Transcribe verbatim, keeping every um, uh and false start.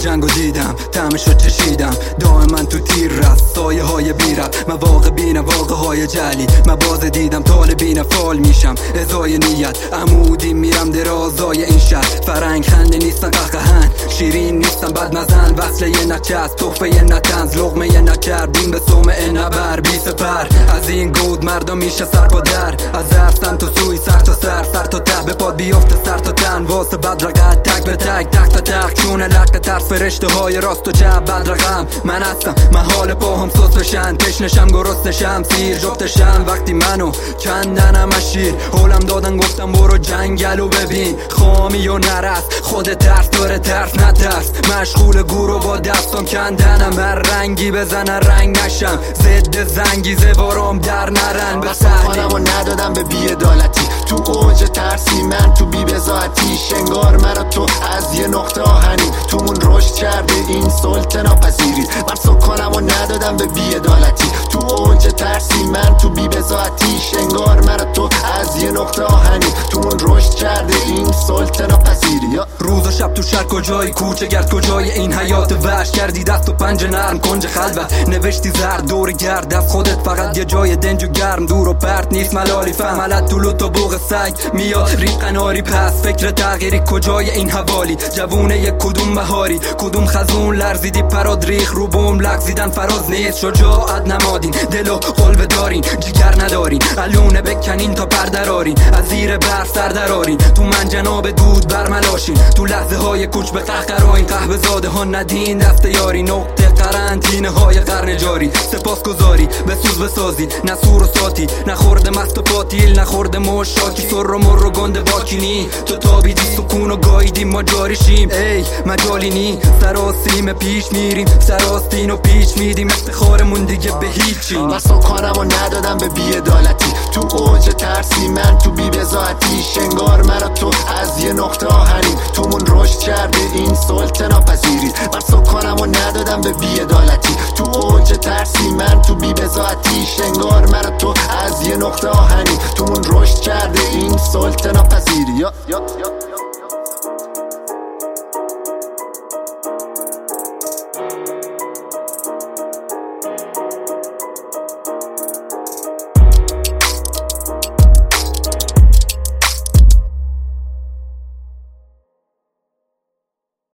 جنگو دیدم، طعمشو چشیدم، دائما تو تیر رفت سایه های بیرفت. من واقع بینم واقع های جلی، من باز دیدم طالبین فال میشم ازای نیت. عمودی میرم درازای این شهر، فرنگ خنده نیستن قهقهن، شیرین نیستن بد مزن، وصله یه نچه از تحفه یه نتنز، لغمه یه نکر بین به سومه نبر بی سپر. از این گود مردم میشه سر پا در، از ارسن تو سوی سر تا سر، سر تا ته به پاد بیفته سر تا تن، واسه بد رقت تک به تک تک تا تک چونه لق ترس فرشته های راست و چپ بد رقم. من هستم من حال پاهم سوس بشن، تشنشم گرستشم سیر جفتشم، وقتی منو کندنم اشیر هولم دادن گفتم برو جنگلو ببین، خامی و نرس خود ترس داره ترس نترس، مشغول گورو با دستم کندنم، هر رنگی بزنن رنگ نشم، ضد زنگی زوارم در نرن به خانم و ندادم به بی‌عدالتی، تو اوج ترسی من تو بی بزاعتی، شنگار مرا تو از یه نقطه آهنی تومون رشد کرده این سلطه ناپذیری، من سکانم و ندادم به بی‌عدالتی، تو اوج ترسی من تو بی بزاعتی، شنگار مرا تو از یه نقطه آهنی تومون رشد کرده این سلطه ناپذیری. روز و شب تو شهر کجایی، کوچه گرد کجای این حیات وحش، کردی دست و پنجه نرم کنج خلوت، نوشتی زرد دور گرد از خودت فقط یه جای دنج و گرم، دور و پرت نیست ملالی فهم حالت طولو تا بوغ سگ میاد ریق قناری، پس فکر تغییری کجای این حوالی، جوونه یک کدوم بهاری کدوم خزون لرزیدی پراد ریخ رو بوم لغزیدن فراز نیست، شجاعت نمادین دل و قلب دارین جگر ندارین، الونه بکنین تا پردرارین، از زیر برف سردرارین، تو من جناب دود برملاشین، تو لحظه های کوچ به قهقراین، قهوه زاده ها ندین دست یاری، نقطه قرنطینه های قرن جاری، سپاسگزاری به سوز بسازی نه سور و ساتی، نخورده مست و پاتیل نخورده مشاکی، سر و مر و گنده واکینی، تو تابیدی سکون و گاییدیم ما جاریشیم، ای مجالی نی سراسیم پیش میریم، سراستین و پیش میدیم، افتخارمون دیگه به هیچی. من سکانم و ندادم به بی‌عدالتی، تو اوج ترسی من تو بی بزاعتی، شنگار مرا تو از یه نقطه آهنی تومون رشد کرده این سلطه ناپذیری، من سکانم و ندادم به بی‌عدالتی، تو اوج ترسی من تو بی بزاعتی، شنگار مرا تو از یه نقطه آهنی تومون رشد کرده این سلطه ناپذیری.